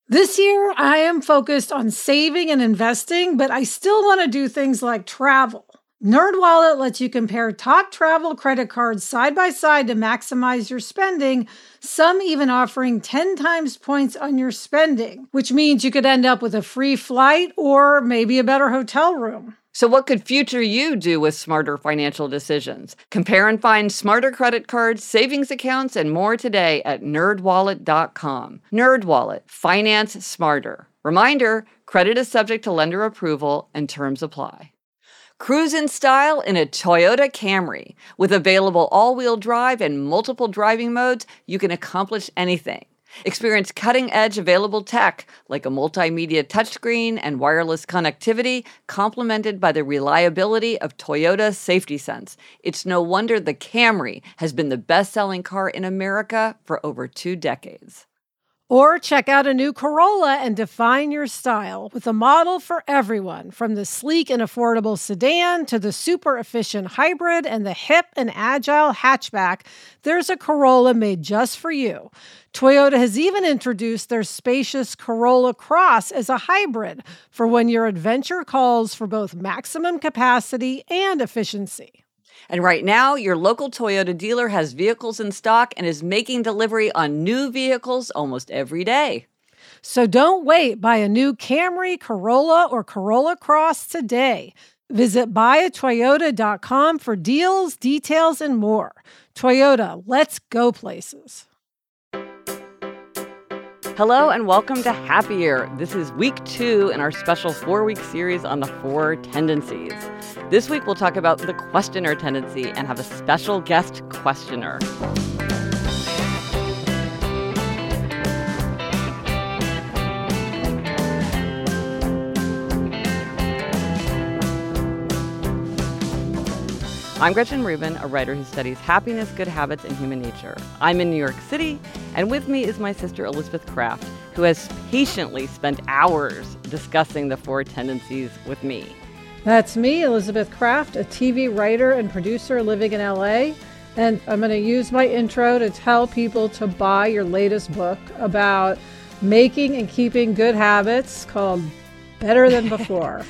This year, I am focused on saving and investing, but I still want to do things like travel. NerdWallet lets you compare top travel credit cards side by side to maximize your spending, some even offering 10 times points on your spending, which means you could end up with a free flight or maybe a better hotel room. So what could future you do with smarter financial decisions? Compare and find smarter credit cards, savings accounts, and more today at nerdwallet.com. NerdWallet, finance smarter. Reminder, credit is subject to lender approval and terms apply. Cruise in style in a Toyota Camry. With available all-wheel drive and multiple driving modes, you can accomplish anything. Experience cutting-edge available tech like a multimedia touchscreen and wireless connectivity, complemented by the reliability of Toyota Safety Sense. It's no wonder the Camry has been the best-selling car in America for over 2 decades. Or check out a new Corolla and define your style with a model for everyone, from the sleek and affordable sedan to the super efficient hybrid and the hip and agile hatchback. There's a Corolla made just for you. Toyota has even introduced their spacious Corolla Cross as a hybrid for when your adventure calls for both maximum capacity and efficiency. And right now, your local Toyota dealer has vehicles in stock and is making delivery on new vehicles almost every day. So don't wait. Buy a new Camry, Corolla, or Corolla Cross today. Visit buyatoyota.com for deals, details, and more. Toyota, let's go places. Hello and welcome to Happier. This is week 2 in our special 4-week series on the 4 tendencies. This week we'll talk about the questioner tendency and have a special guest questioner. I'm Gretchen Rubin, a writer who studies happiness, good habits, and human nature. I'm in New York City, and with me is my sister Elizabeth Craft, who has patiently spent hours discussing the 4 tendencies with me. That's me, Elizabeth Craft, a TV writer and producer living in LA. And I'm going to use my intro to tell people to buy your latest book about making and keeping good habits called Better Than Before.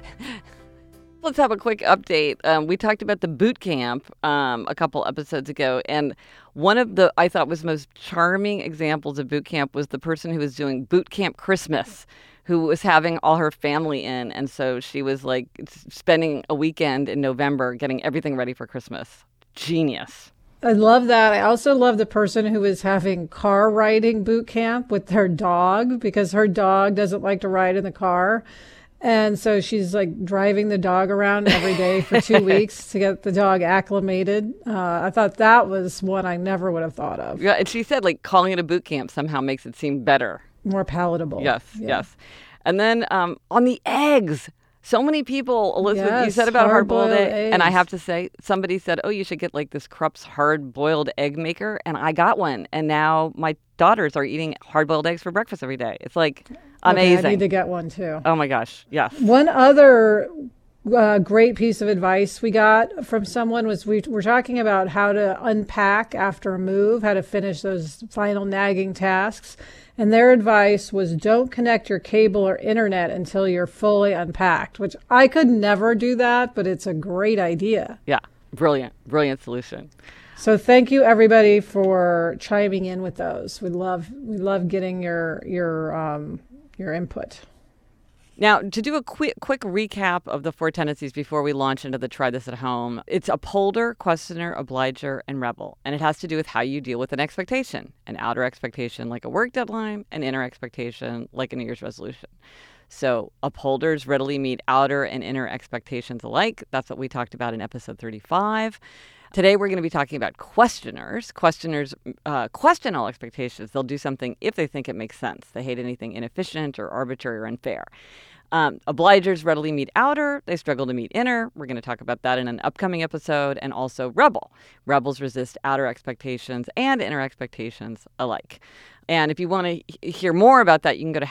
Let's have a quick update. We talked about the boot camp a couple episodes ago, and one of the, I thought, was most charming examples of boot camp was the person who was doing boot camp Christmas, who was having all her family in, and so she was like spending a weekend in November getting everything ready for Christmas. Genius. I love that. I also love the person who is having car riding boot camp with their dog because her dog doesn't like to ride in the car. And so she's like driving the dog around every day for 2 weeks to get the dog acclimated. I thought that was one I never would have thought of. Yeah, and she said like calling it a boot camp somehow makes it seem better. More palatable. Yes, yes. And then on the eggs, so many people, Elizabeth, you said about hard-boiled eggs. And I have to say, somebody said, oh, you should get like this Krupp's hard-boiled egg maker. And I got one. And now my daughters are eating hard-boiled eggs for breakfast every day. It's like amazing. Okay, I need to get one too. Oh my gosh, yes. One other great piece of advice we got from someone was we were talking about how to unpack after a move, how to finish those final nagging tasks. And their advice was don't connect your cable or internet until you're fully unpacked, which I could never do that, but it's a great idea. Yeah, brilliant solution. So thank you everybody for chiming in with those. We love getting your input. Now, to do a quick recap of the 4 tendencies before we launch into the try this at home, it's upholder, questioner, obliger, and rebel. And it has to do with how you deal with an expectation, an outer expectation like a work deadline, an inner expectation like a New Year's resolution. So upholders readily meet outer and inner expectations alike. That's what we talked about in episode 35. Today, we're going to be talking about questioners. Questioners question all expectations. They'll do something if they think it makes sense. They hate anything inefficient or arbitrary or unfair. Obligers readily meet outer. They struggle to meet inner. We're going to talk about that in an upcoming episode. And also rebel. Rebels resist outer expectations and inner expectations alike. And if you want to hear more about that, you can go to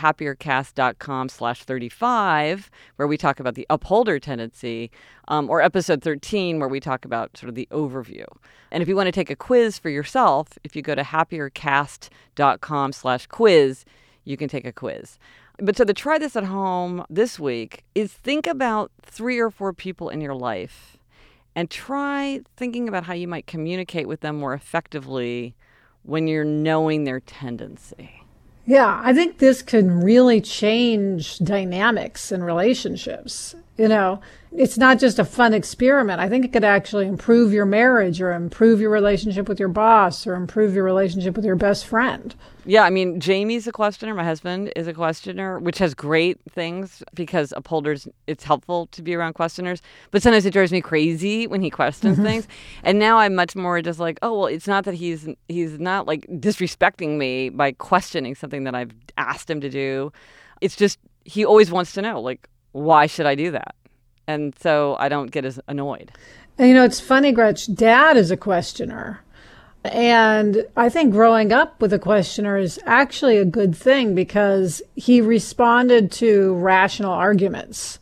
happiercast.com/35, where we talk about the upholder tendency, or episode 13, where we talk about sort of the overview. And if you want to take a quiz for yourself, if you go to happiercast.com/quiz, you can take a quiz. But so to try this at home this week is think about 3 or 4 people in your life and try thinking about how you might communicate with them more effectively when you're knowing their tendency. Yeah, I think this can really change dynamics in relationships. It's not just a fun experiment. I think it could actually improve your marriage or improve your relationship with your boss or improve your relationship with your best friend. Yeah, I mean, Jamie's a questioner. My husband is a questioner, which has great things because upholders, it's helpful to be around questioners. But sometimes it drives me crazy when he questions things. And now I'm much more just like, oh, well, it's not that he's not like disrespecting me by questioning something that I've asked him to do. It's just he always wants to know, like, why should I do that? And so I don't get as annoyed. And it's funny, Gretch, Dad is a questioner. And I think growing up with a questioner is actually a good thing because he responded to rational arguments.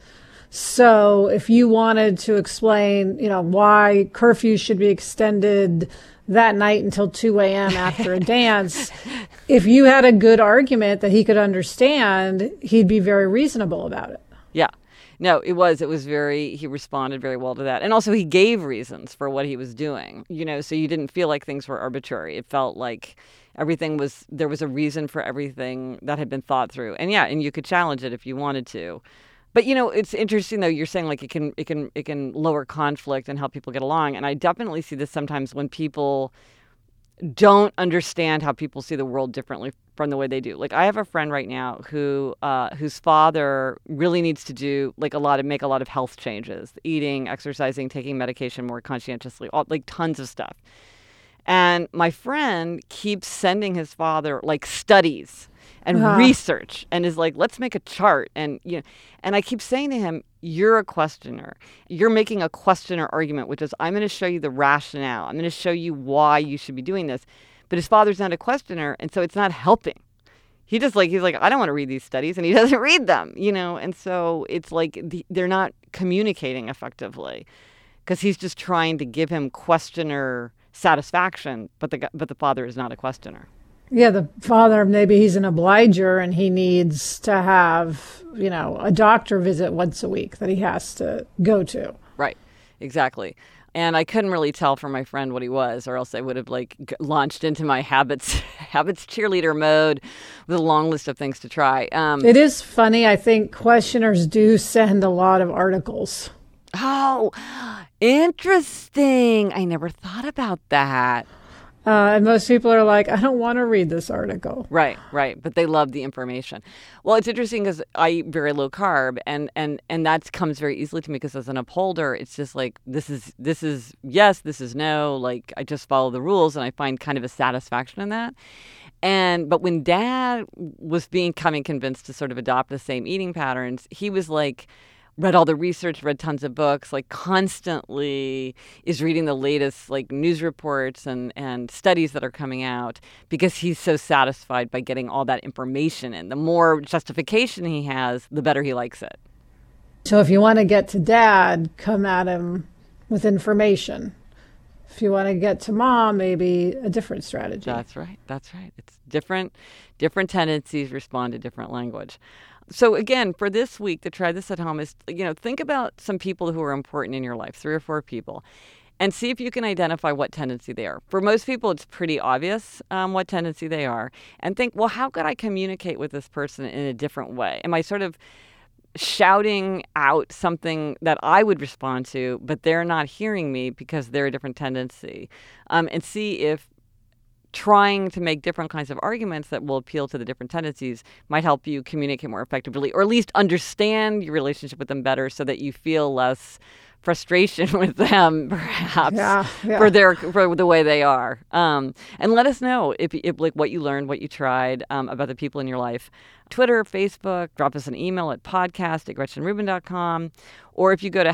So if you wanted to explain, why curfew should be extended that night until 2 a.m. after a dance, if you had a good argument that he could understand, he'd be very reasonable about it. Yeah. No, it was he responded very well to that. And also he gave reasons for what he was doing, so you didn't feel like things were arbitrary. It felt like there was a reason for everything that had been thought through. And yeah, and you could challenge it if you wanted to. But, it's interesting, though, you're saying like it can lower conflict and help people get along. And I definitely see this sometimes when people don't understand how people see the world differently from the way they do. Like I have a friend right now whose father really needs to do make a lot of health changes, eating, exercising, taking medication more conscientiously, like tons of stuff. And my friend keeps sending his father like studies and research and is like, let's make a chart. And and I keep saying to him, you're a questioner. You're making a questioner argument, which is I'm going to show you the rationale. I'm going to show you why you should be doing this. But his father's not a questioner, and so it's not helping. He's like, I don't want to read these studies, and he doesn't read them, and so it's like they're not communicating effectively because he's just trying to give him questioner satisfaction, but the father is not a questioner. Yeah, the father, maybe he's an obliger and he needs to have, a doctor visit once a week that he has to go to. Right, exactly. And I couldn't really tell from my friend what he was, or else I would have launched into my habits cheerleader mode with a long list of things to try. It is funny. I think questioners do send a lot of articles. Oh, interesting. I never thought about that. And most people are like, I don't want to read this article. Right. But they love the information. Well, it's interesting because I eat very low carb and that comes very easily to me because as an upholder, it's just like, this is yes, this is no, like I just follow the rules and I find kind of a satisfaction in that. But when Dad was becoming convinced to sort of adopt the same eating patterns, he was like, read all the research, read tons of books, like constantly is reading the latest like news reports and studies that are coming out because he's so satisfied by getting all that information in. The more justification he has, the better he likes it. So if you want to get to Dad, come at him with information. If you want to get to Mom, maybe a different strategy. That's right. It's different tendencies respond to different language. So again, for this week, to try this at home is, think about some people who are important in your life, 3 or 4 people, and see if you can identify what tendency they are. For most people, it's pretty obvious what tendency they are. And think, well, how could I communicate with this person in a different way? Am I sort of shouting out something that I would respond to, but they're not hearing me because they're a different tendency? And see if trying to make different kinds of arguments that will appeal to the different tendencies might help you communicate more effectively, or at least understand your relationship with them better so that you feel less frustration with them, perhaps, for the way they are. And let us know if like what you learned, what you tried about the people in your life. Twitter, Facebook, drop us an email at podcast@gretchenrubin.com, or if you go to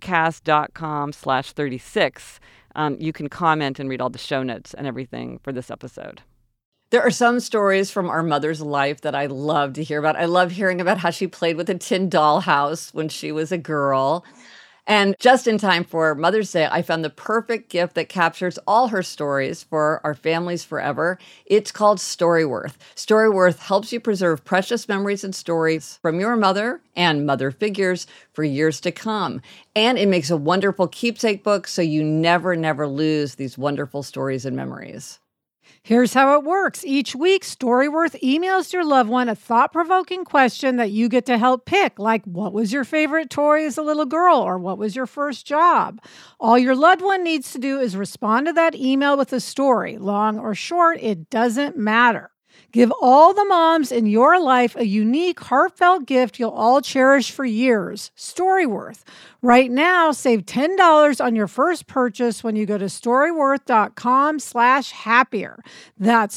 happiercast.com/36, you can comment and read all the show notes and everything for this episode. There are some stories from our mother's life that I love to hear about. I love hearing about how she played with a tin dollhouse when she was a girl. And just in time for Mother's Day, I found the perfect gift that captures all her stories for our families forever. It's called Storyworth. Storyworth helps you preserve precious memories and stories from your mother and mother figures for years to come. And it makes a wonderful keepsake book so you never lose these wonderful stories and memories. Here's how it works. Each week, Storyworth emails your loved one a thought-provoking question that you get to help pick, like what was your favorite toy as a little girl, or what was your first job? All your loved one needs to do is respond to that email with a story. Long or short, it doesn't matter. Give all the moms in your life a unique, heartfelt gift you'll all cherish for years. Storyworth. Right now, save $10 on your first purchase when you go to storyworth.com/happier. That's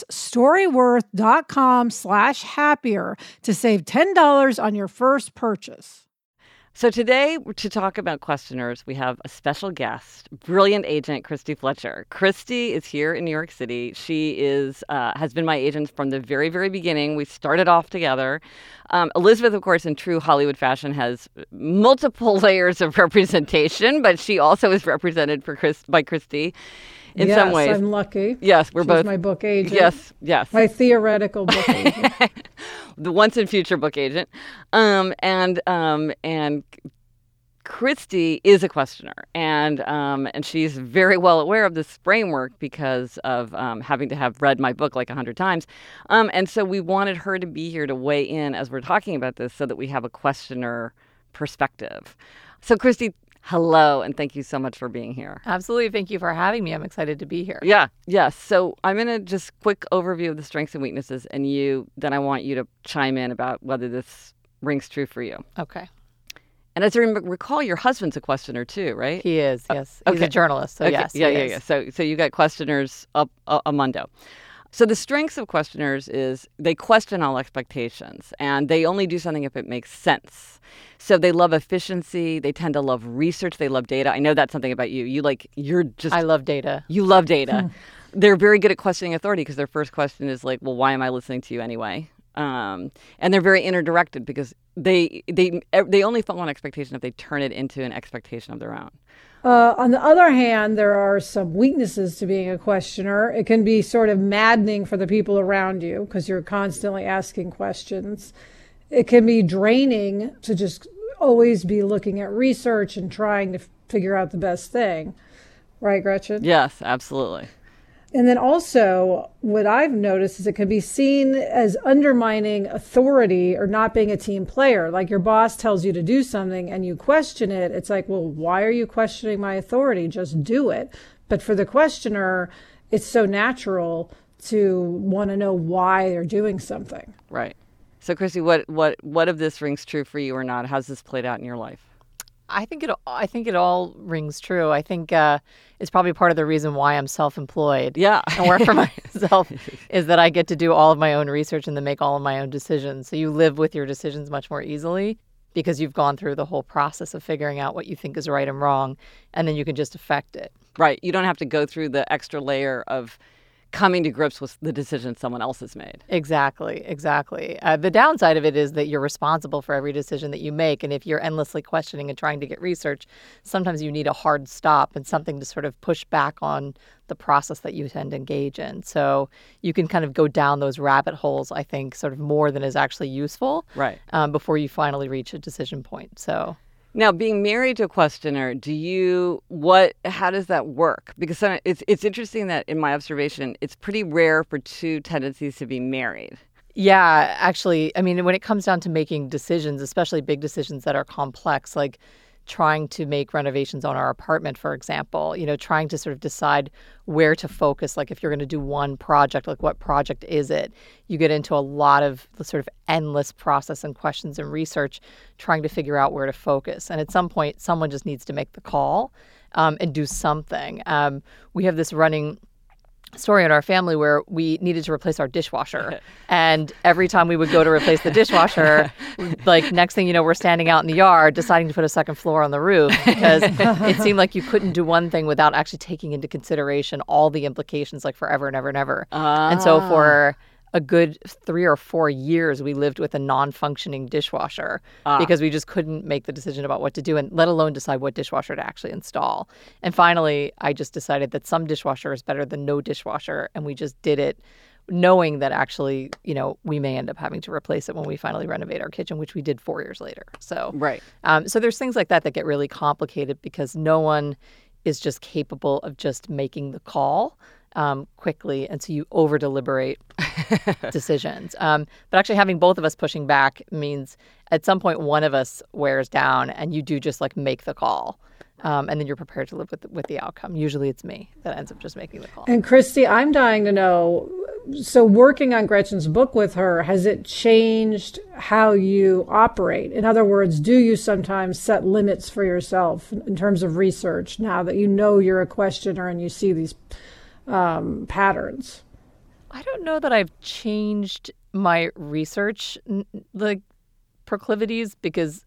storyworth.com/happier to save $10 on your first purchase. So today, to talk about questioners, we have a special guest, brilliant agent Christy Fletcher. Christy is here in New York City. She has been my agent from the very, very beginning. We started off together. Elizabeth, of course, in true Hollywood fashion, has multiple layers of representation, but she also is represented by Christy in some ways. Yes, I'm lucky. Yes, we're both. She's my book agent. Yes. My theoretical book agent. The once and future book agent. And Christy is a questioner, and she's very well aware of this framework because of having to have read my book like 100 times. And so we wanted her to be here to weigh in as we're talking about this so that we have a questioner perspective. So Christy, hello, and thank you so much for being here. Absolutely. Thank you for having me. I'm excited to be here. Yes. So I'm going to just quick overview of the strengths and weaknesses, and then I want you to chime in about whether this rings true for you. Okay. And as I recall, your husband's a questioner too, right? He is, yes. He's Okay. a journalist, so Okay. yes. Yeah. So you got questioners up a mundo. So the strengths of questioners is they question all expectations, and they only do something if it makes sense. So they love efficiency. They tend to love research. They love data. I know that's something about you. I love data. You love data. They're very good at questioning authority because their first question is like, well, why am I listening to you anyway? And they're very interdirected because they only follow an expectation if they turn it into an expectation of their own. On the other hand, there are some weaknesses to being a questioner. It can be sort of maddening for the people around you because you're constantly asking questions. It can be draining to just always be looking at research and trying to figure out the best thing. Right, Gretchen? Yes, absolutely. And then also, what I've noticed is it can be seen as undermining authority or not being a team player. Like your boss tells you to do something and you question it. It's like, well, why are you questioning my authority? Just do it. But for the questioner, it's so natural to want to know why they're doing something. Right. So, Christy, what of this rings true for you or not? How's this played out in your life? I think it all rings true. I think it's probably part of the reason why I'm self-employed. Yeah. And work for myself is that I get to do all of my own research and then make all of my own decisions. So you live with your decisions much more easily because you've gone through the whole process of figuring out what you think is right and wrong, and then you can just affect it. Right. You don't have to go through the extra layer of coming to grips with the decision someone else has made. Exactly. The downside of it is that you're responsible for every decision that you make. And if you're endlessly questioning and trying to get research, sometimes you need a hard stop and something to sort of push back on the process that you tend to engage in. So you can kind of go down those rabbit holes, I think, sort of more than is actually useful. Right. Before you finally reach a decision point. So. Now, being married to a questioner, how does that work? Because it's interesting that in my observation, it's pretty rare for two tendencies to be married. Yeah, actually, I mean, when it comes down to making decisions, especially big decisions that are complex, like trying to make renovations on our apartment, for example, trying to sort of decide where to focus. Like if you're going to do one project, like what project is it? You get into a lot of the sort of endless process and questions and research trying to figure out where to focus. And at some point, someone just needs to make the call and do something. We have this running story in our family where we needed to replace our dishwasher. And every time we would go to replace the dishwasher, like next thing you know, we're standing out in the yard deciding to put a second floor on the roof because it seemed like you couldn't do one thing without actually taking into consideration all the implications, like forever and ever and ever. And so for a good 3 or 4 years we lived with a non-functioning dishwasher because we just couldn't make the decision about what to do, and let alone decide what dishwasher to actually install. And finally, I just decided that some dishwasher is better than no dishwasher, and we just did it knowing that actually, we may end up having to replace it when we finally renovate our kitchen, which we did 4 years later. So, right. So there's things like that that get really complicated because no one is just capable of just making the call quickly, and so you over-deliberate decisions. But actually having both of us pushing back means at some point one of us wears down and you do just like make the call. And then you're prepared to live with the outcome. Usually it's me that ends up just making the call. And Christy, I'm dying to know, so working on Gretchen's book with her, has it changed how you operate? In other words, do you sometimes set limits for yourself in terms of research now that you know you're a questioner and you see these patterns? I don't know that I've changed my research proclivities because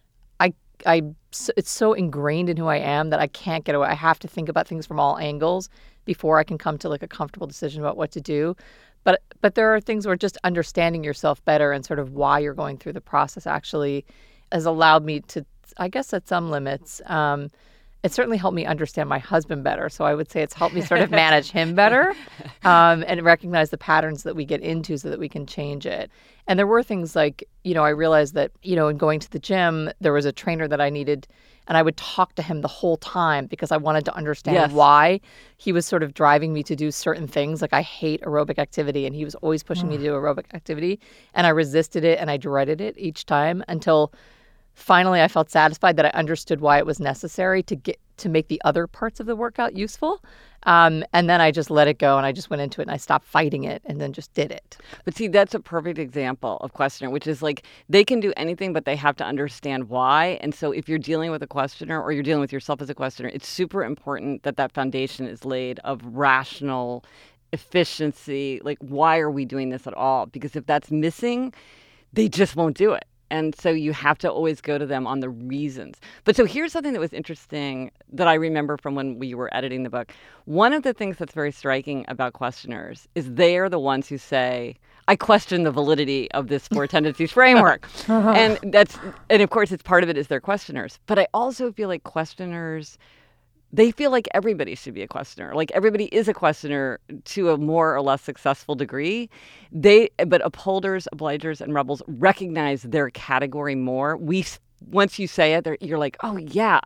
it's so ingrained in who I am that I can't get away. I have to think about things from all angles before I can come to like a comfortable decision about what to do. But there are things where just understanding yourself better and sort of why you're going through the process actually has allowed me to, I guess, at some limits. It certainly helped me understand my husband better. So I would say it's helped me sort of manage him better and recognize the patterns that we get into so that we can change it. And there were things like, I realized that, in going to the gym, there was a trainer that I needed, and I would talk to him the whole time because I wanted to understand why he was sort of driving me to do certain things. Like I hate aerobic activity, and he was always pushing me to do aerobic activity. And I resisted it and I dreaded it each time until finally I felt satisfied that I understood why it was necessary to make the other parts of the workout useful. And then I just let it go and I just went into it and I stopped fighting it and then just did it. But see, that's a perfect example of questioner, which is like they can do anything, but they have to understand why. And so if you're dealing with a questioner or you're dealing with yourself as a questioner, it's super important that that foundation is laid of rational efficiency. Like, why are we doing this at all? Because if that's missing, they just won't do it. And so you have to always go to them on the reasons. But so here's something that was interesting that I remember from when we were editing the book. One of the things that's very striking about questioners is they are the ones who say, I question the validity of this four tendencies framework. And of course, it's part of it is they're questioners. But I also feel like questioners, they feel like everybody should be a questioner. Like everybody is a questioner to a more or less successful degree. But upholders, obligers, and rebels recognize their category more. Once you say it, you're like, oh yeah.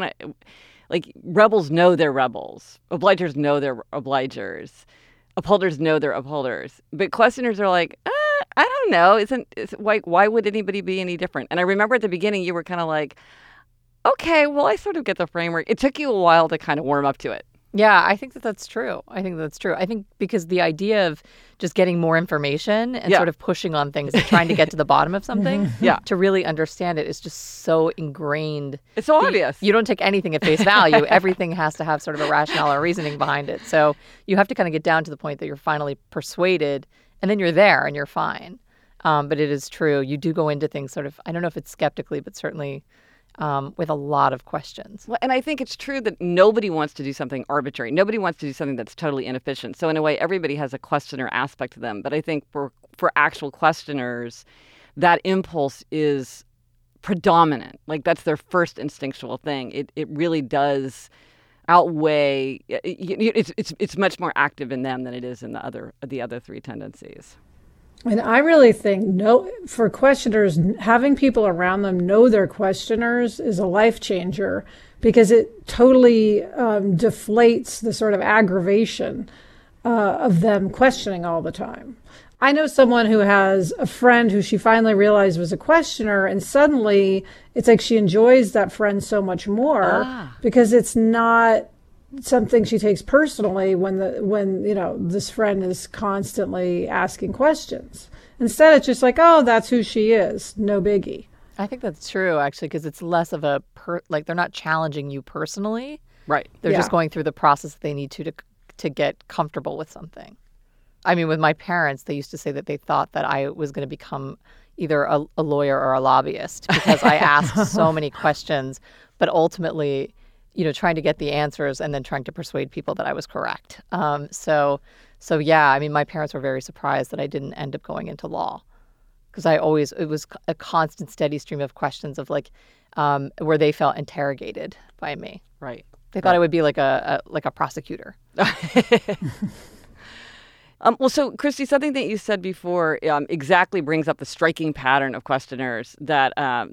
Like rebels know they're rebels. Obligers know they're obligers. Upholders know they're upholders. But questioners are like, I don't know. Why would anybody be any different? And I remember at the beginning you were kind of like, okay, well, I sort of get the framework. It took you a while to kind of warm up to it. Yeah, I think that's true. I think because the idea of just getting more information and sort of pushing on things and trying to get to the bottom of something to really understand it is just so ingrained. It's so obvious. You don't take anything at face value. Everything has to have sort of a rationale or reasoning behind it. So you have to kind of get down to the point that you're finally persuaded, and then you're there and you're fine. But it is true. You do go into things sort of, I don't know if it's skeptically, but certainly with a lot of questions. Well, and I think it's true that nobody wants to do something arbitrary. Nobody wants to do something that's totally inefficient. So in a way, everybody has a questioner aspect to them. But I think for actual questioners, that impulse is predominant. Like that's their first instinctual thing. It really does outweigh. It's much more active in them than it is in the other three tendencies. And I really think for questioners, having people around them know they're questioners is a life changer because it totally deflates the sort of aggravation of them questioning all the time. I know someone who has a friend who she finally realized was a questioner, and suddenly it's like she enjoys that friend so much more because it's not something she takes personally when this friend is constantly asking questions. Instead, it's just like, oh, that's who she is. No biggie. I think that's true, actually, because it's less of a they're not challenging you personally. Right. They're just going through the process that they need to get comfortable with something. I mean, with my parents, they used to say that they thought that I was going to become either a lawyer or a lobbyist because I asked so many questions, but ultimately, trying to get the answers and then trying to persuade people that I was correct. So So yeah, I mean, my parents were very surprised that I didn't end up going into law, because it was a constant, steady stream of questions of like, where they felt interrogated by me. Right. They thought I would be like a prosecutor. Well, so Christy, something that you said before exactly brings up the striking pattern of questioners that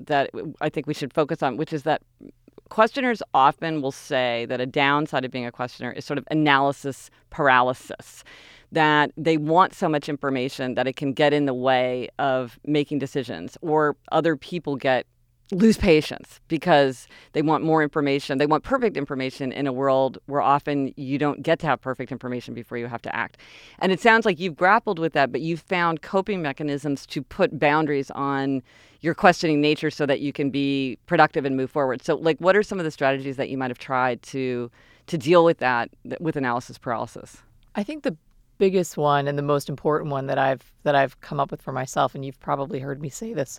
I think we should focus on, which is that questioners often will say that a downside of being a questioner is sort of analysis paralysis, that they want so much information that it can get in the way of making decisions, or other people lose patience because they want more information. They want perfect information in a world where often you don't get to have perfect information before you have to act. And it sounds like you've grappled with that, but you've found coping mechanisms to put boundaries on your questioning nature so that you can be productive and move forward. So, like, what are some of the strategies that you might have tried to deal with that, with analysis paralysis? I think the biggest one and the most important one that I've come up with for myself, and you've probably heard me say this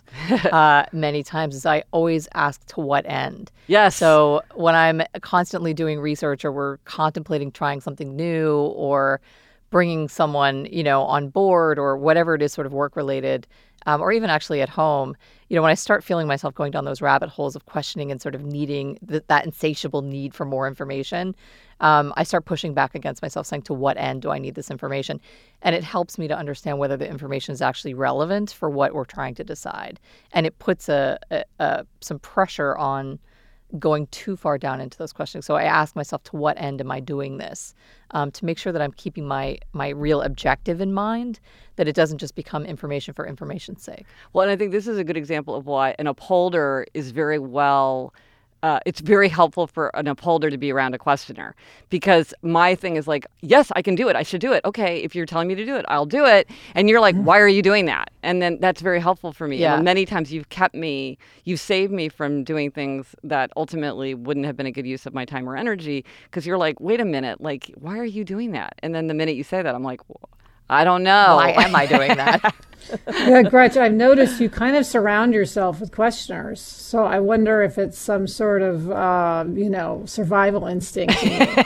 many times, is I always ask to what end. Yes. So when I'm constantly doing research, or we're contemplating trying something new, or bringing someone, on board, or whatever it is, sort of work related, or even actually at home, when I start feeling myself going down those rabbit holes of questioning and sort of needing that insatiable need for more information, I start pushing back against myself, saying, to what end do I need this information? And it helps me to understand whether the information is actually relevant for what we're trying to decide. And it puts some pressure on going too far down into those questions. So I ask myself, to what end am I doing this? To make sure that I'm keeping my real objective in mind, that it doesn't just become information for information's sake. Well, and I think this is a good example of why an upholder is very well it's very helpful for an upholder to be around a questioner, because my thing is like, yes, I can do it. I should do it. Okay, if you're telling me to do it, I'll do it. And you're like, why are you doing that? And then that's very helpful for me. Yeah. And many times you've saved me from doing things that ultimately wouldn't have been a good use of my time or energy, because you're like, wait a minute, like, why are you doing that? And then the minute you say that, I'm like, well, I don't know. Why am I doing that? Yeah, Gretchen, I've noticed you kind of surround yourself with questioners. So I wonder if it's some sort of, survival instinct.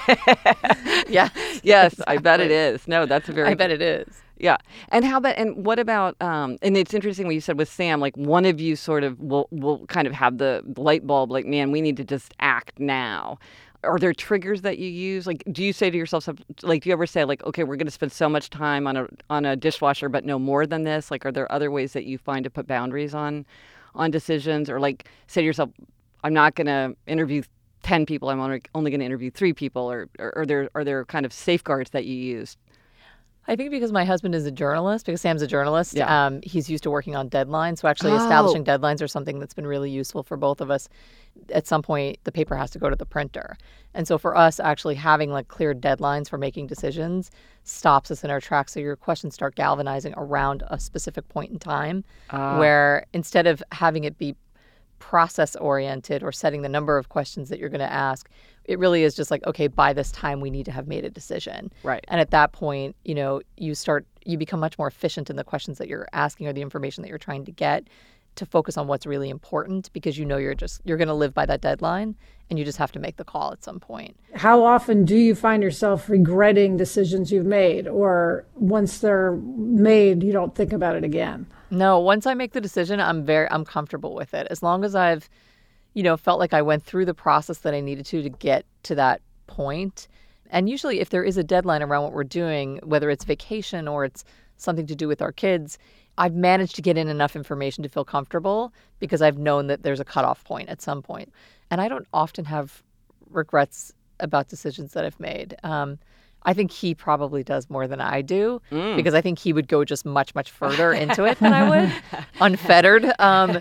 Yeah. Yes, Exactly. I bet it is. No, that's a very. I bet it is. Yeah. And what about, and it's interesting what you said with Sam, like one of you sort of will kind of have the light bulb, like, man, we need to just act now. Are there triggers that you use? Like, do you say to yourself, like, do you ever say, like, okay, we're going to spend so much time on a dishwasher, but no more than this? Like, are there other ways that you find to put boundaries on decisions? Or like, say to yourself, I'm not going to interview 10 people. I'm only going to interview 3 people. Or are there kind of safeguards that you use? I think because my husband is a journalist, because Sam's a journalist, Yeah. He's used to working on deadlines. So actually establishing deadlines are something that's been really useful for both of us. At some point, the paper has to go to the printer. And so for us, actually having like clear deadlines for making decisions stops us in our tracks. So your questions start galvanizing around a specific point in time, where instead of having it be process oriented or setting the number of questions that you're going to ask, it really is just like, okay, by this time we need to have made a decision. Right. And at that point, you become much more efficient in the questions that you're asking or the information that you're trying to get, to focus on what's really important, because you're going to live by that deadline, and you just have to make the call at some point. How often do you find yourself regretting decisions you've made, or once they're made, you don't think about it again? No, once I make the decision, I'm comfortable with it. As long as I've, felt like I went through the process that I needed to get to that point. And usually if there is a deadline around what we're doing, whether it's vacation or it's something to do with our kids, I've managed to get in enough information to feel comfortable, because I've known that there's a cutoff point at some point. And I don't often have regrets about decisions that I've made. I think he probably does more than I do, because I think he would go just much, much further into it than I would, unfettered.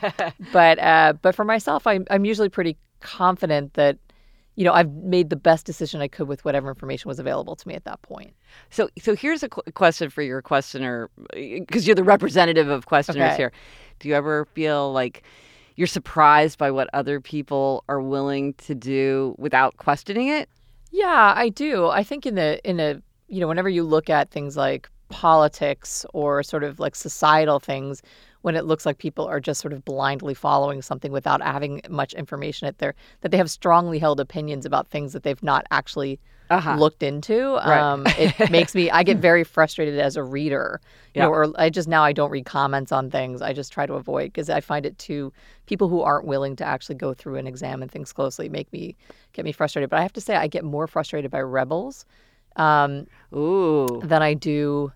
But for myself, I'm usually pretty confident that, I've made the best decision I could with whatever information was available to me at that point. So here's a question for your questioner, because you're the representative of questioners here. Do you ever feel like you're surprised by what other people are willing to do without questioning it? Yeah, I do. I think whenever you look at things like politics or sort of like societal things, when it looks like people are just sort of blindly following something without having much information at their, that they have strongly held opinions about things that they've not actually looked into. It makes me, I get very frustrated as a reader, you know, or I don't read comments on things. I just try to avoid, because I find it too, people who aren't willing to actually go through and examine things closely get me frustrated. But I have to say, I get more frustrated by rebels than I do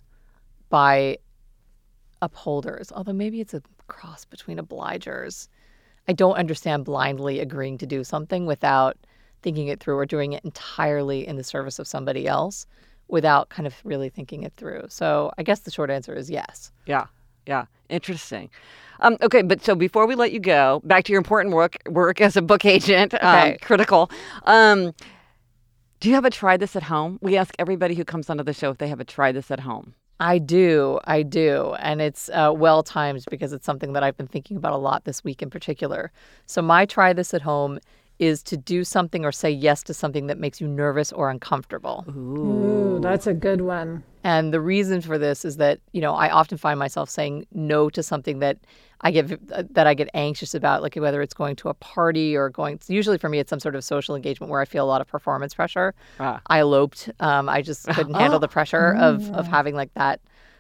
by upholders. Although maybe it's a cross between obligers. I don't understand blindly agreeing to do something without thinking it through, or doing it entirely in the service of somebody else without kind of really thinking it through. So I guess the short answer is yes. Yeah. Interesting. Okay, but so before we let you go, back to your important work as a book agent, critical. Do you have a try this at home? We ask everybody who comes onto the show if they have a try this at home. I do. And it's well-timed, because it's something that I've been thinking about a lot this week in particular. So my try this at home is to do something or say yes to something that makes you nervous or uncomfortable. Ooh, that's a good one. And the reason for this is that, you know, I often find myself saying no to something that I get anxious about, like whether it's going to a party or usually for me, it's some sort of social engagement where I feel a lot of performance pressure. I eloped. I just couldn't handle the pressure of having like that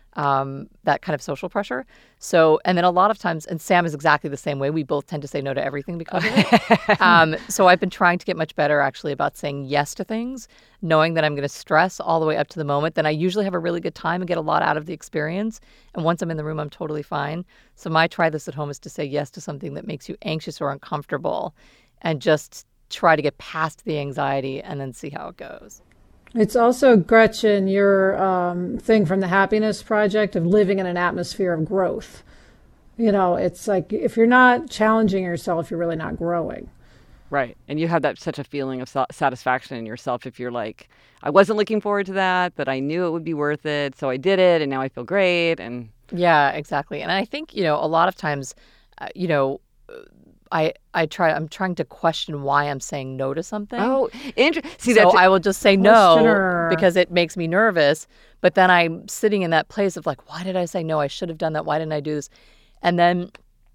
kind of social pressure. So, and then a lot of times, and Sam is exactly the same way, we both tend to say no to everything because of it. So I've been trying to get much better actually about saying yes to things, knowing that I'm going to stress all the way up to the moment. Then I usually have a really good time and get a lot out of the experience. And once I'm in the room, I'm totally fine. So my try this at home is to say yes to something that makes you anxious or uncomfortable, and just try to get past the anxiety and then see how it goes. It's also, Gretchen, your thing from the Happiness Project of living in an atmosphere of growth. You know, it's like if you're not challenging yourself, you're really not growing. Right. And you have such a feeling of satisfaction in yourself if you're like, I wasn't looking forward to that, but I knew it would be worth it. So I did it and now I feel great. And yeah, exactly. And I think, you know, a lot of times, I'm trying to question why I'm saying no to something. Oh, interesting. So I will just say no because it makes me nervous. But then I'm sitting in that place of like, why did I say no? I should have done that. Why didn't I do this? And then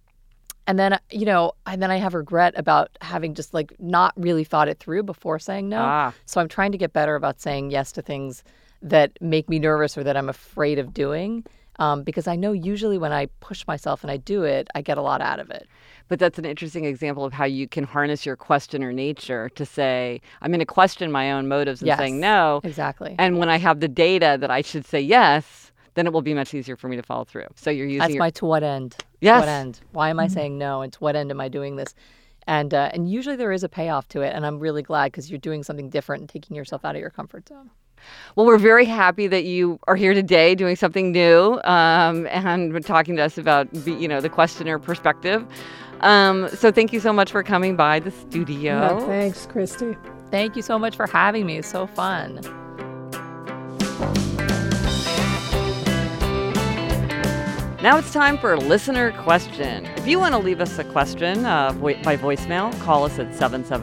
I have regret about having just like not really thought it through before saying no. So I'm trying to get better about saying yes to things that make me nervous or that I'm afraid of doing. Because I know usually when I push myself and I do it, I get a lot out of it. But that's an interesting example of how you can harness your questioner nature to say, I'm going to question my own motives and saying no. Exactly. And when I have the data that I should say yes, then it will be much easier for me to follow through. So you're using That's my to what end. Yes. To what end? Why am I saying no? And to what end am I doing this? And usually there is a payoff to it. And I'm really glad because you're doing something different and taking yourself out of your comfort zone. Well, we're very happy that you are here today doing something new and talking to us about, the questioner perspective. So thank you so much for coming by the studio. Yeah, thanks, Christy. Thank you so much for having me. It's so fun. Now it's time for a listener question. If you want to leave us a question by voicemail, call us at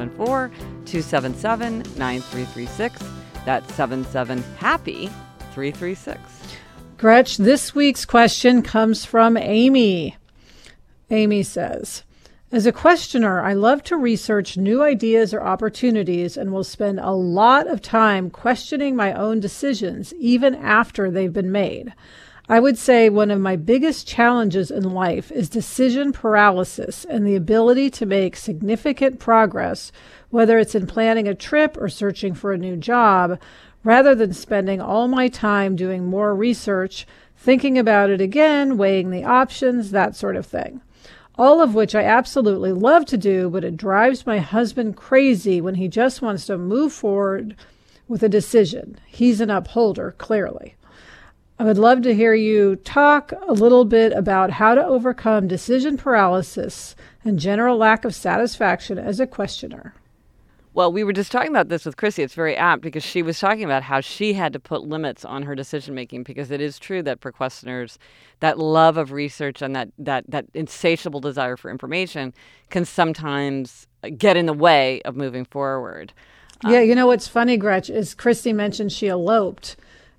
774-277-9336. That's 77-HAPPY-336. Gretch, this week's question comes from Amy. Amy says, as a questioner, I love to research new ideas or opportunities and will spend a lot of time questioning my own decisions, even after they've been made. I would say one of my biggest challenges in life is decision paralysis and the ability to make significant progress, whether it's in planning a trip or searching for a new job, rather than spending all my time doing more research, thinking about it again, weighing the options, that sort of thing. All of which I absolutely love to do, but it drives my husband crazy when he just wants to move forward with a decision. He's an upholder, clearly. I would love to hear you talk a little bit about how to overcome decision paralysis and general lack of satisfaction as a questioner. Well, we were just talking about this with Chrissy. It's very apt because she was talking about how she had to put limits on her decision-making because it is true that for questioners, that love of research and that insatiable desire for information can sometimes get in the way of moving forward. Yeah, you know what's funny, Gretch, is Christy mentioned she eloped.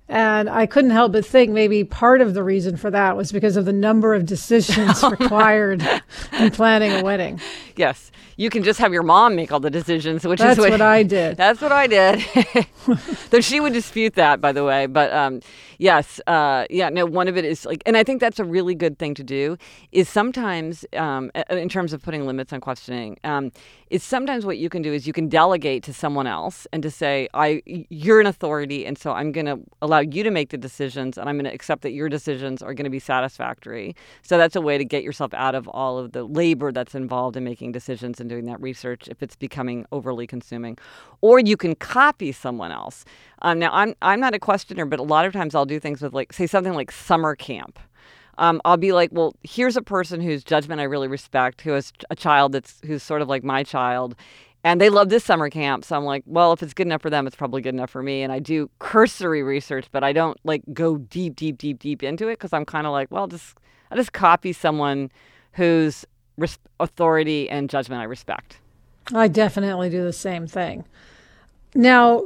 And I couldn't help but think maybe part of the reason for that was because of the number of decisions required in planning a wedding. Yes. You can just have your mom make all the decisions, That's what I did. That's what I did. Though she would dispute that, by the way. But yes, no, one of it is like, and I think that's a really good thing to do, is sometimes, in terms of putting limits on questioning, is sometimes what you can do is you can delegate to someone else and to say, you're an authority, and so I'm going to allow you to make the decisions, and I'm going to accept that your decisions are going to be satisfactory. So that's a way to get yourself out of all of the labor that's involved in making decisions and doing that research if it's becoming overly consuming. Or you can copy someone else. Now, I'm not a questioner, but a lot of times I'll do things with, like, say something like summer camp. I'll be like, well, here's a person whose judgment I really respect, who has a child who's sort of like my child, and they love this summer camp. So I'm like, well, if it's good enough for them, it's probably good enough for me. And I do cursory research, but I don't like go deep into it, because I'm kind of like, well, I just copy someone whose authority and judgment I respect. I definitely do the same thing. Now,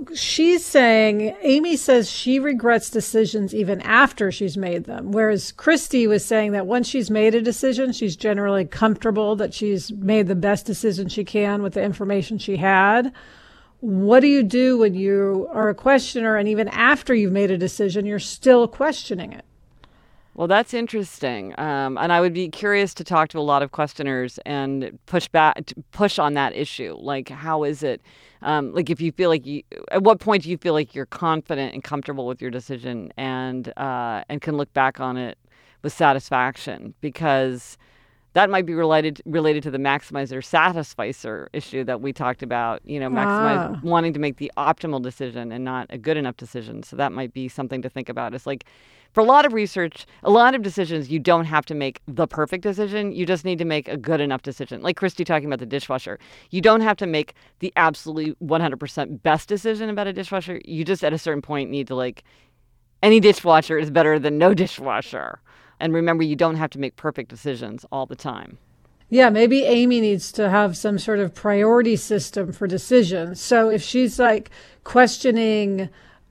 Amy says she regrets decisions even after she's made them, whereas Christy was saying that once she's made a decision, she's generally comfortable that she's made the best decision she can with the information she had. What do you do when you are a questioner and even after you've made a decision, you're still questioning it? Well, that's interesting. And I would be curious to talk to a lot of questioners and push on that issue. Like, how is it? Like, if you feel like at what point do you feel like you're confident and comfortable with your decision and can look back on it with satisfaction? Because that might be related to the maximizer satisficer issue that we talked about. Wanting to make the optimal decision and not a good enough decision. So that might be something to think about. It's like, for a lot of research, a lot of decisions, you don't have to make the perfect decision. You just need to make a good enough decision. Like Christy talking about the dishwasher. You don't have to make the absolutely 100% best decision about a dishwasher. You just, at a certain point, need to, like, any dishwasher is better than no dishwasher. And remember, you don't have to make perfect decisions all the time. Yeah, maybe Amy needs to have some sort of priority system for decisions. So if she's like questioning,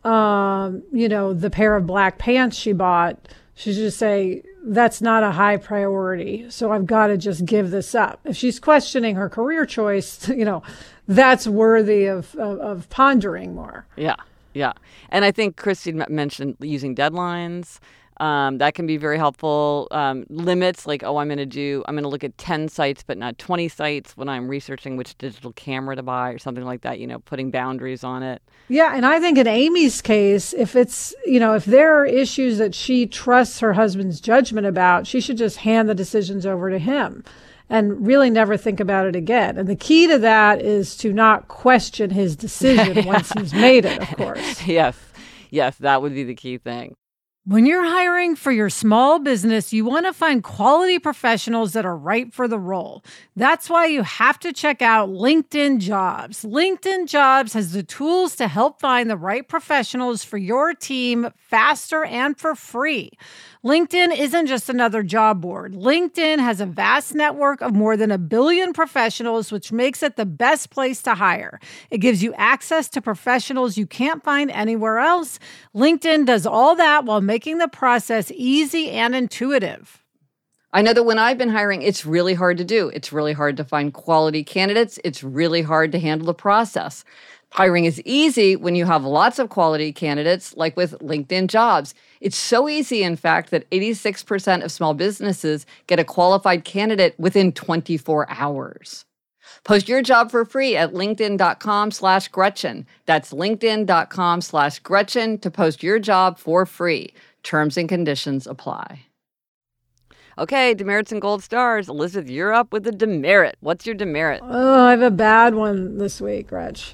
the pair of black pants she bought, she should just say, that's not a high priority, so I've got to just give this up. If she's questioning her career choice, that's worthy of pondering more. Yeah. And I think Christy mentioned using deadlines. That can be very helpful. Limits, like, I'm going to look at 10 sites, but not 20 sites when I'm researching which digital camera to buy or something like that, putting boundaries on it. Yeah. And I think in Amy's case, if it's, if there are issues that she trusts her husband's judgment about, she should just hand the decisions over to him and really never think about it again. And the key to that is to not question his decision once he's made it, of course. Yes, that would be the key thing. When you're hiring for your small business, you want to find quality professionals that are right for the role. That's why you have to check out LinkedIn Jobs. LinkedIn Jobs has the tools to help find the right professionals for your team faster and for free. LinkedIn isn't just another job board. LinkedIn has a vast network of more than 1 billion professionals, which makes it the best place to hire. It gives you access to professionals you can't find anywhere else. LinkedIn does all that while making the process easy and intuitive. I know that when I've been hiring, it's really hard to do. It's really hard to find quality candidates. It's really hard to handle the process. Hiring is easy when you have lots of quality candidates, like with LinkedIn Jobs. It's so easy, in fact, that 86% of small businesses get a qualified candidate within 24 hours. Post your job for free at linkedin.com/Gretchen. That's linkedin.com/Gretchen to post your job for free. Terms and conditions apply. Okay, demerits and gold stars. Elizabeth, you're up with the demerit. What's your demerit? Oh, I have a bad one this week, Gretch.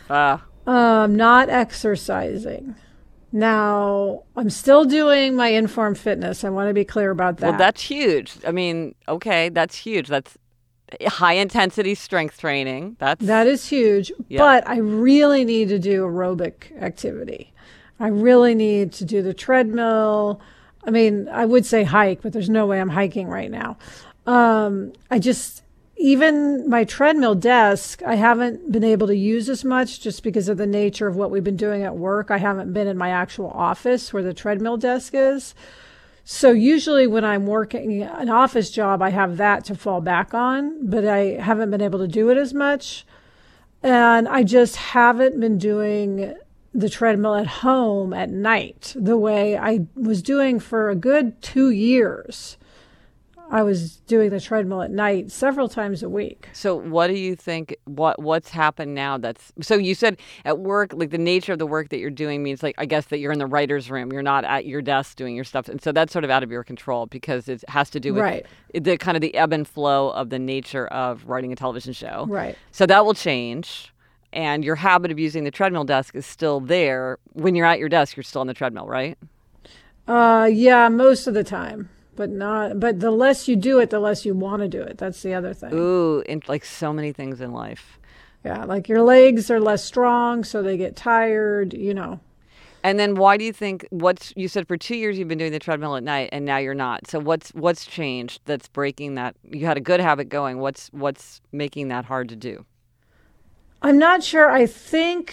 Not exercising. Now, I'm still doing my Informed Fitness. I want to be clear about that. Well, that's huge. I mean, okay, that's huge. That's high-intensity strength training. That is huge. Yeah. But I really need to do aerobic activity. I really need to do the treadmill. I mean, I would say hike, but there's no way I'm hiking right now. even my treadmill desk, I haven't been able to use as much just because of the nature of what we've been doing at work. I haven't been in my actual office where the treadmill desk is. So usually when I'm working an office job, I have that to fall back on, but I haven't been able to do it as much. And I just haven't been doing the treadmill at home at night the way I was doing for a good 2 years. I was doing the treadmill at night several times a week. So what do you think, what's happened now so you said at work, like the nature of the work that you're doing means like, I guess that you're in the writer's room, you're not at your desk doing your stuff. And so that's sort of out of your control because it has to do with the kind of the ebb and flow of the nature of writing a television show. Right. So that will change. And your habit of using the treadmill desk is still there. When you're at your desk, you're still on the treadmill, right? Yeah, most of the time. But the less you do it, the less you want to do it. That's the other thing. Ooh, and like so many things in life. Yeah, like your legs are less strong, so they get tired, And then why do you think you said for 2 years you've been doing the treadmill at night and now you're not. So what's changed that's breaking that? You had a good habit going. What's making that hard to do? I'm not sure. I think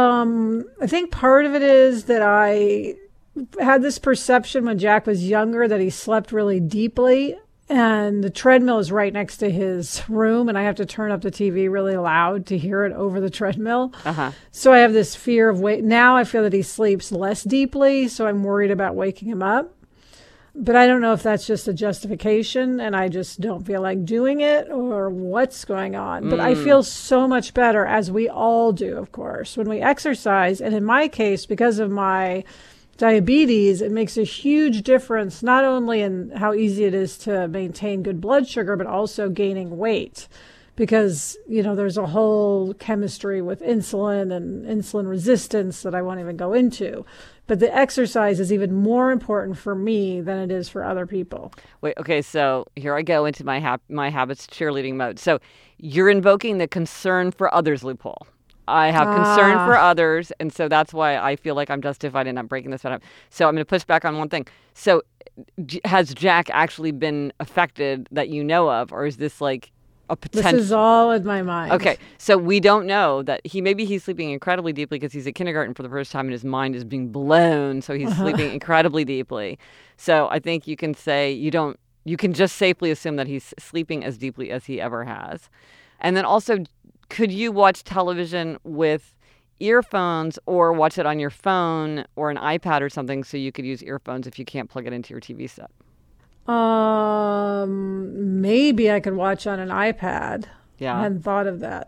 part of it is that I had this perception when Jack was younger that he slept really deeply, and the treadmill is right next to his room, and I have to turn up the TV really loud to hear it over the treadmill. So I have this fear of now I feel that he sleeps less deeply, so I'm worried about waking him up. But I don't know if that's just a justification and I just don't feel like doing it or what's going on. But I feel so much better, as we all do, of course, when we exercise. And in my case, because of my diabetes, it makes a huge difference, not only in how easy it is to maintain good blood sugar, but also gaining weight. Because, there's a whole chemistry with insulin and insulin resistance that I won't even go into. But the exercise is even more important for me than it is for other people. Wait, okay, so here I go into my habits cheerleading mode. So you're invoking the concern for others loophole. I have concern for others, and so that's why I feel like I'm justified in not breaking this one up. So I'm going to push back on one thing. So has Jack actually been affected that you know of, or is this like a potential? This is all in my mind. Okay, so we don't know that he's sleeping incredibly deeply because he's at kindergarten for the first time and his mind is being blown, so he's sleeping incredibly deeply. So I think you can say you can just safely assume that he's sleeping as deeply as he ever has. And then also, could you watch television with earphones or watch it on your phone or an iPad or something so you could use earphones if you can't plug it into your TV set? Maybe I could watch on an iPad. Yeah. I hadn't thought of that.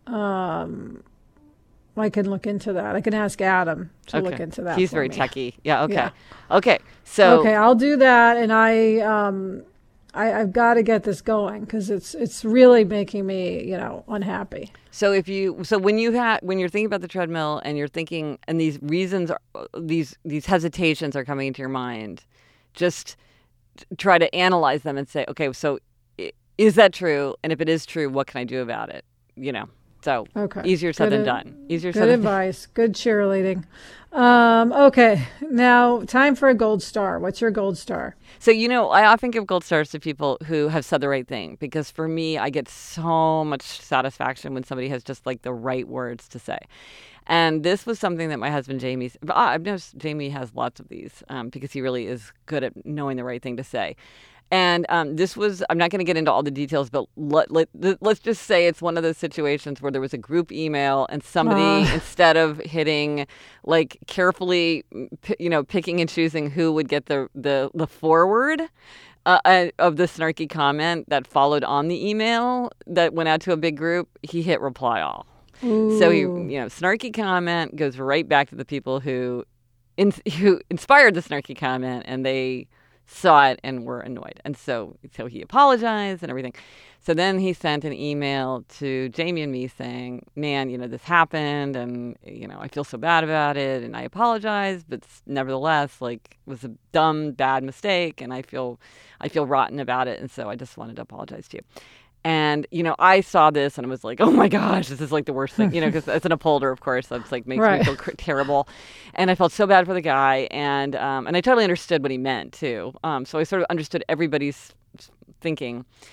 I can look into that. I can ask Adam to look into that. He's for very me. techie. Yeah. Okay. Yeah. Okay. So. Okay, I'll do that, and I've got to get this going because it's really making me unhappy. So when you're thinking about the treadmill and you're thinking, and these reasons these hesitations are coming into your mind, just try to analyze them and say, okay, so is that true? And if it is true, what can I do about it? So easier said than done. Good advice. Good cheerleading. Okay, now time for a gold star. What's your gold star? So, I often give gold stars to people who have said the right thing, because for me, I get so much satisfaction when somebody has just like the right words to say. And this was something that my husband Jamie, I've noticed Jamie has lots of these because he really is good at knowing the right thing to say. And this was, I'm not going to get into all the details, but let's just say it's one of those situations where there was a group email and somebody, instead of hitting, like carefully, picking and choosing who would get the forward of the snarky comment that followed on the email that went out to a big group, he hit reply all. Ooh. So snarky comment goes right back to the people who inspired the snarky comment, and they saw it and were annoyed. And so he apologized and everything. So then he sent an email to Jamie and me saying, man, this happened, and, I feel so bad about it, and I apologize, but nevertheless, like, it was a dumb, bad mistake, and I feel rotten about it, and so I just wanted to apologize to you. And, I saw this and I was like, oh my gosh, this is like the worst thing, because as an upholder, of course, that's like makes me feel terrible. And I felt so bad for the guy. And I totally understood what he meant too. So I sort of understood everybody's thinking.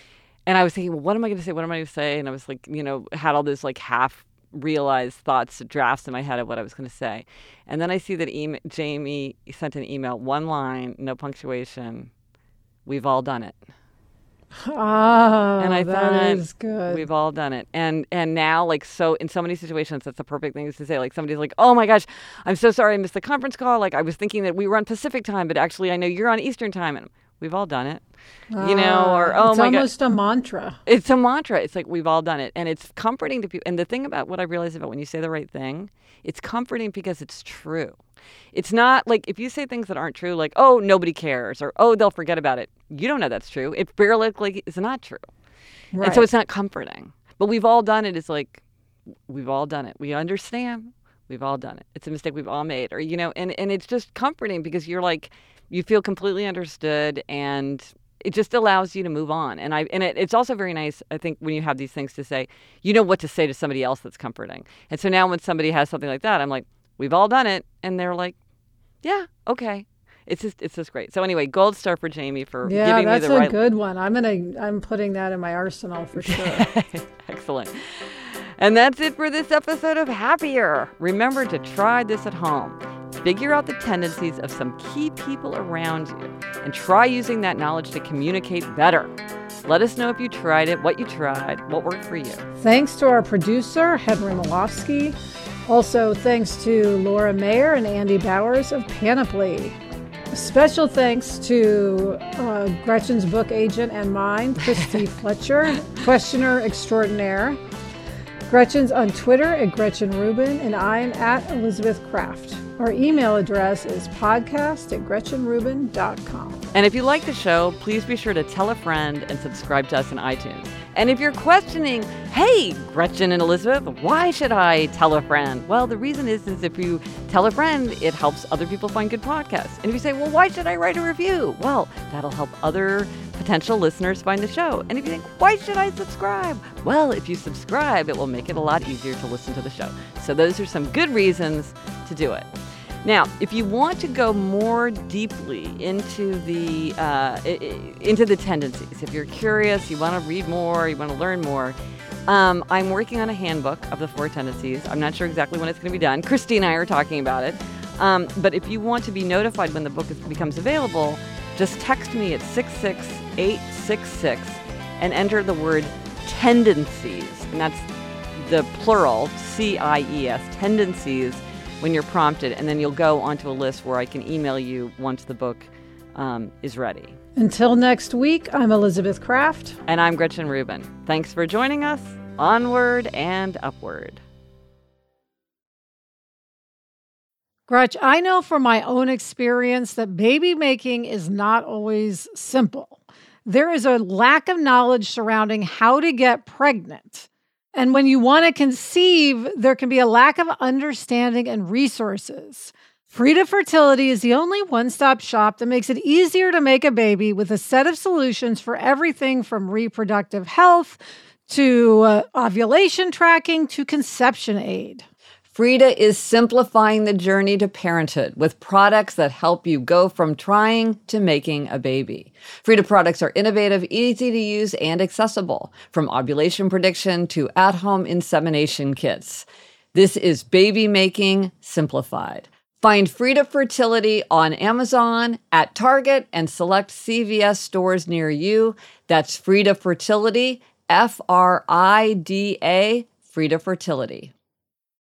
And I was thinking, well, what am I going to say? What am I going to say? And I was like, had all this like half realized thoughts, drafts in my head of what I was going to say. And then I see that Jamie sent an email, one line, no punctuation. We've all done it. Oh, and I that thought, is good. We've all done it. And now, like, so in so many situations, that's the perfect thing to say. Like, somebody's like, oh my gosh, I'm so sorry I missed the conference call. Like, I was thinking that we were on Pacific time, but actually I know you're on Eastern time. And we've all done it. Or, oh my God. It's almost a mantra. It's a mantra. It's like, we've all done it. And it's comforting to people. And the thing about what I realized about when you say the right thing, it's comforting because it's true. It's not like if you say things that aren't true, like, oh, nobody cares, or, oh, they'll forget about it. You don't know that's true. It barely is not true. Right. And so it's not comforting. But we've all done it. It's like, we've all done it. We understand. We've all done it. It's a mistake we've all made. Or, and it's just comforting because you're like, you feel completely understood, and it just allows you to move on. And it's also very nice, I think, when you have these things to say, you know what to say to somebody else that's comforting. And so now when somebody has something like that, I'm like, we've all done it. And they're like, yeah, okay. It's just great. So anyway, gold star for Jamie for giving me the right. Yeah, that's a good one. I'm putting that in my arsenal for sure. Excellent. And that's it for this episode of Happier. Remember to try this at home. Figure out the tendencies of some key people around you and try using that knowledge to communicate better. Let us know if you tried it, what you tried, what worked for you. Thanks to our producer, Henry Malofsky. Also, thanks to Laura Mayer and Andy Bowers of Panoply. Special thanks to Gretchen's book agent and mine, Christy Fletcher, questioner extraordinaire. Gretchen's on Twitter at Gretchen Rubin, and I'm at Elizabeth Kraft. Our email address is podcast@gretchenrubin.com. And if you like the show, please be sure to tell a friend and subscribe to us on iTunes. And if you're questioning, hey, Gretchen and Elizabeth, why should I tell a friend? Well, the reason is if you tell a friend, it helps other people find good podcasts. And if you say, well, why should I write a review? Well, that'll help other potential listeners find the show. And if you think, why should I subscribe? Well, if you subscribe, it will make it a lot easier to listen to the show. So those are some good reasons to do it. Now, if you want to go more deeply into the tendencies, if you're curious, you want to read more, you want to learn more, I'm working on a handbook of the 4 tendencies. I'm not sure exactly when it's going to be done. Christy and I are talking about it. But if you want to be notified when the book becomes available, just text me at 66866 and enter the word tendencies. And that's the plural, CIES, tendencies, when you're prompted, and then you'll go onto a list where I can email you once the book is ready. Until next week, I'm Elizabeth Kraft. And I'm Gretchen Rubin. Thanks for joining us. Onward and upward. Gretch, I know from my own experience that baby making is not always simple. There is a lack of knowledge surrounding how to get pregnant. And when you want to conceive, there can be a lack of understanding and resources. Frida Fertility is the only one-stop shop that makes it easier to make a baby with a set of solutions for everything from reproductive health to ovulation tracking to conception aid. Frida is simplifying the journey to parenthood with products that help you go from trying to making a baby. Frida products are innovative, easy to use, and accessible, from ovulation prediction to at-home insemination kits. This is baby making simplified. Find Frida Fertility on Amazon, at Target, and select CVS stores near you. That's Frida Fertility, Frida, Frida Fertility.